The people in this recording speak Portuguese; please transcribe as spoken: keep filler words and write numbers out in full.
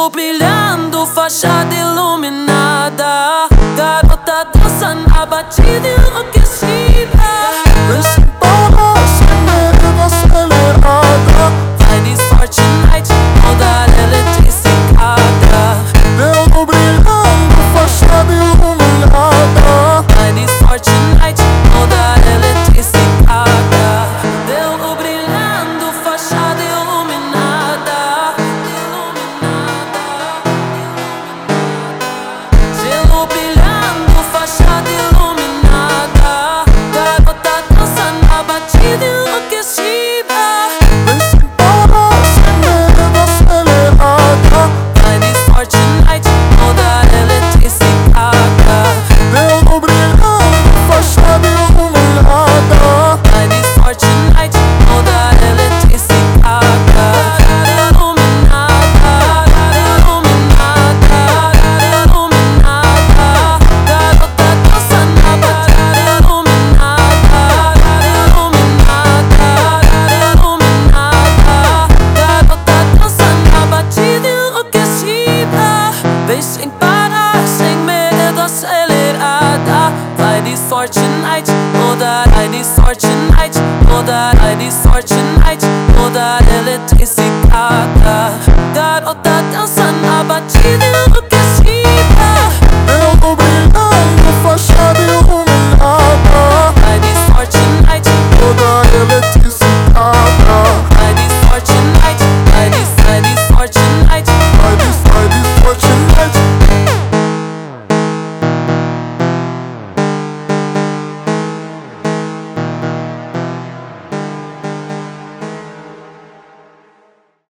Gelo brilhando, fachada iluminada. Garota dança na batida enlouquecida. Vem-se embora, sem medo, acelerada. Vai de Fortnite, toda eletrificada. Gelo brilhando, fachada iluminada. Vai de Fortnite, toda eletrificada. Gelo brilhando, fachada iluminada. Gelo brilhando, fachada iluminada. Garota dança na batida enlouquecida. Vem-se embora, sem medo, acelerada. Vai de Fortnite, toda eletrificada. Gelo brilhando, fachada iluminada. Vai de Fortnite, toda eletrificada. Iluminada, iluminada, iluminada. Garota dança na batida iluminada. Iluminada, iluminada. Garota dança na batida enlouquecida. Vem sem parar, sem medo, acelerada. Vai de Fortnite,